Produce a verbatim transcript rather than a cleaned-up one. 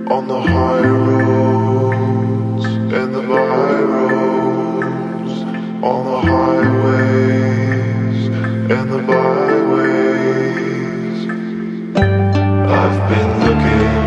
on the high roads and the by roads, on the highways and the byways. I've been looking